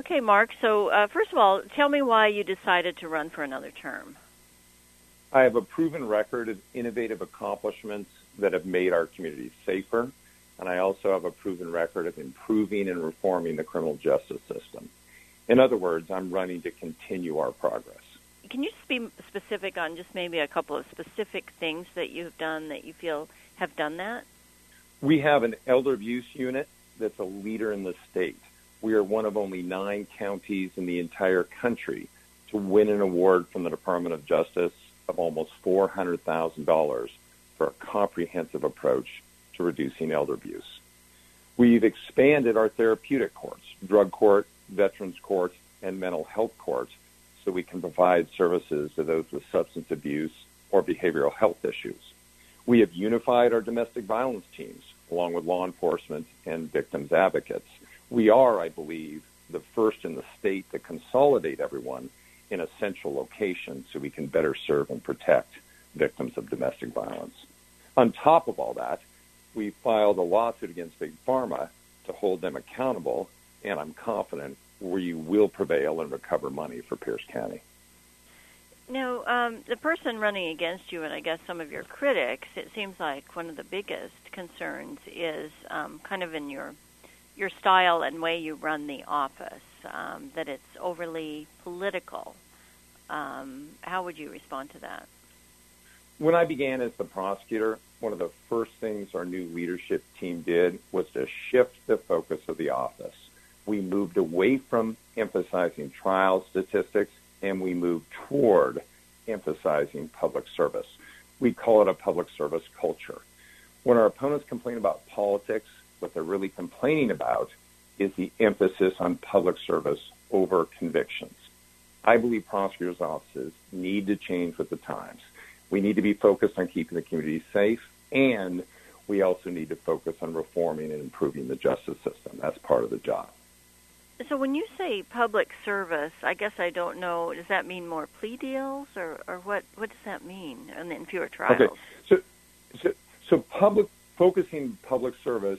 Okay, Mark. So first of all, tell me why you decided to run for another term. I have a proven record of innovative accomplishments that have made our community safer, and I also have a proven record of improving and reforming the criminal justice system. In other words, I'm running to continue our progress. Can you just be specific on just maybe a couple of specific things that you've done that you feel have done that? We have an elder abuse unit that's a leader in the state. We are one of only 9 counties in the entire country to win an award from the Department of Justice of almost $400,000 for a comprehensive approach to reducing elder abuse. We've expanded our therapeutic courts, drug court, veterans courts, and mental health courts, so we can provide services to those with substance abuse or behavioral health issues. We have unified our domestic violence teams, along with law enforcement and victims advocates. We are, I believe, the first in the state to consolidate everyone in a central location so we can better serve and protect victims of domestic violence. On top of all that, we filed a lawsuit against Big Pharma to hold them accountable, and I'm confident we will prevail and recover money for Pierce County. Now, the person running against you, and I guess some of your critics, it seems like one of the biggest concerns is kind of in your style and way you run the office, that it's overly political. How would you respond to that? When I began as the prosecutor, one of the first things our new leadership team did was to shift the focus of the office. We moved away from emphasizing trial statistics, and we moved toward emphasizing public service. We call it a public service culture. When our opponents complain about politics, what they're really complaining about is the emphasis on public service over convictions. I believe prosecutors' offices need to change with the times. We need to be focused on keeping the community safe, and we also need to focus on reforming and improving the justice system. That's part of the job. So when you say public service, I guess I don't know, does that mean more plea deals, or what does that mean, and then fewer trials? Okay, so focusing public service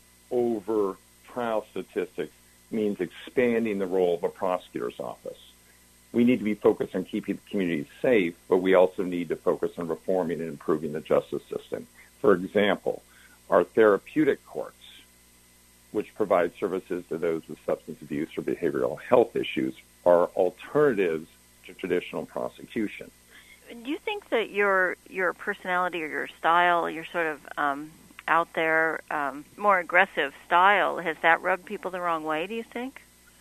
over trial statistics means expanding the role of a prosecutor's office. We need to be focused on keeping the community safe, but we also need to focus on reforming and improving the justice system. For example, our therapeutic courts, which provide services to those with substance abuse or behavioral health issues, are alternatives to traditional prosecution. Do you think that your personality or your style, your sort of out there, more aggressive style, has that rubbed people the wrong way, do you think?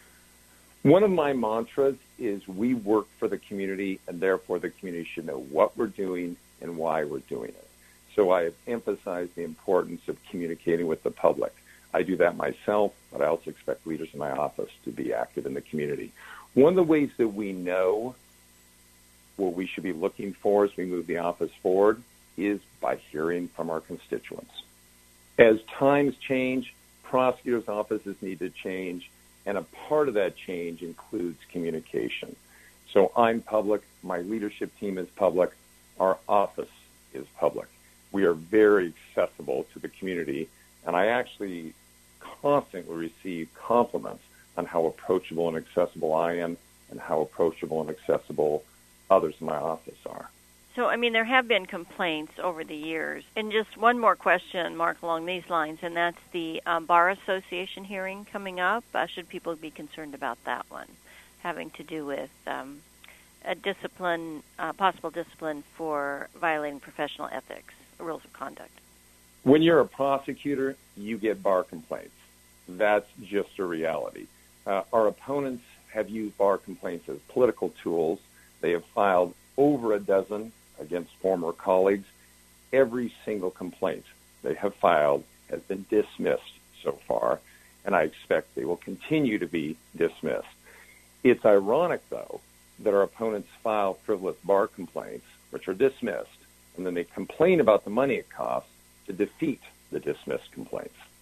One of my mantras is we work for the community, and therefore the community should know what we're doing and why we're doing it. So I have emphasized the importance of communicating with the public. I do that myself, but I also expect leaders in my office to be active in the community. One of the ways that we know what we should be looking for as we move the office forward is by hearing from our constituents. As times change, prosecutors' offices need to change, and a part of that change includes communication. So I'm public, my leadership team is public, our office is public. We are very accessible to the community, and I actually constantly receive compliments on how approachable and accessible I am and how approachable and accessible others in my office are. So, I mean, there have been complaints over the years. And just one more question, Mark, along these lines, and that's the Bar Association hearing coming up. Should people be concerned about that one, having to do with a discipline, possible discipline for violating professional ethics, rules of conduct? When you're a prosecutor, you get bar complaints. That's just a reality. Our opponents have used bar complaints as political tools. They have filed over a dozen against former colleagues. Every single complaint they have filed has been dismissed so far, and I expect they will continue to be dismissed. It's ironic, though, that our opponents file frivolous bar complaints, which are dismissed, and then they complain about the money it costs to defeat the dismissed complaints.